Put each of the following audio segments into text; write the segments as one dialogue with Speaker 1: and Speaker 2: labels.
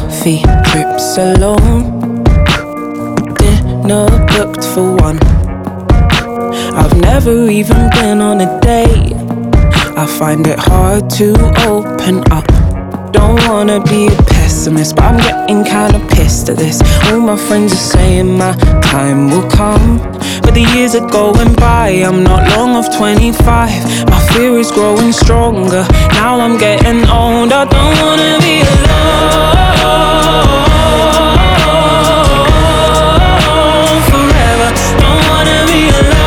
Speaker 1: coffee, trips alone, dinner booked for one. I've never even been on a date. I find it hard to open up. Don't wanna be a pessimist, but I'm getting kinda pissed at this. All my friends are saying my time will come, but the years are going by. I'm not long off 25. My fear is growing stronger. Now I'm getting old. I don't wanna be alone forever. Don't wanna be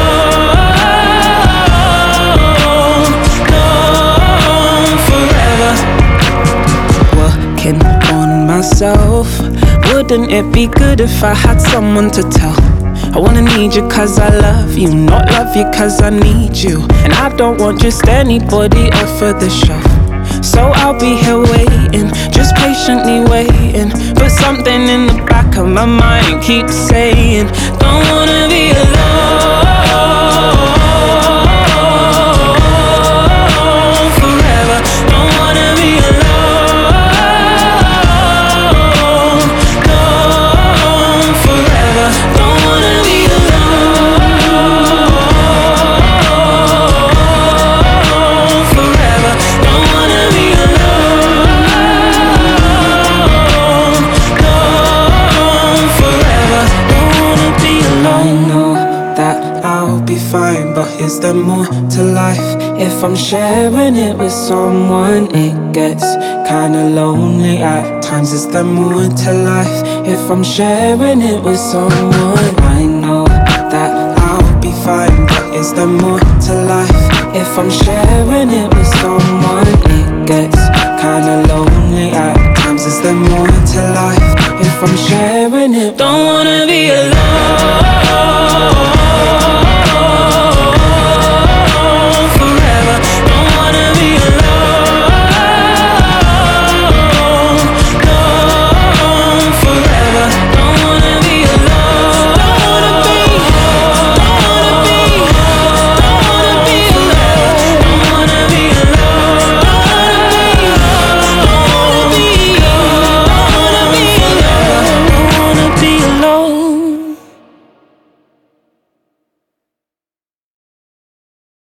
Speaker 1: alone, alone forever. Working on myself. Wouldn't it be good if I had someone to tell? I wanna need you cause I love you, not love you cause I need you. And I don't want just anybody off of the shelf. So I'll be here waiting, just patiently waiting. But something in the back of my mind keeps saying, don't wanna be alone forever. Don't wanna be alone, alone forever. Don't wanna be alone forever. Don't wanna be alone, alone forever. Don't wanna be alone. I know that I'll be fine, but is there more to life? If I'm sharing it with someone, it gets kinda lonely at times. Is there more to life? If I'm sharing it with someone, I know that I'll be fine, but is there more to life? If I'm sharing it with someone, it gets kinda lonely at times. Is there more to life? If I'm sharing it, don't wanna be alone.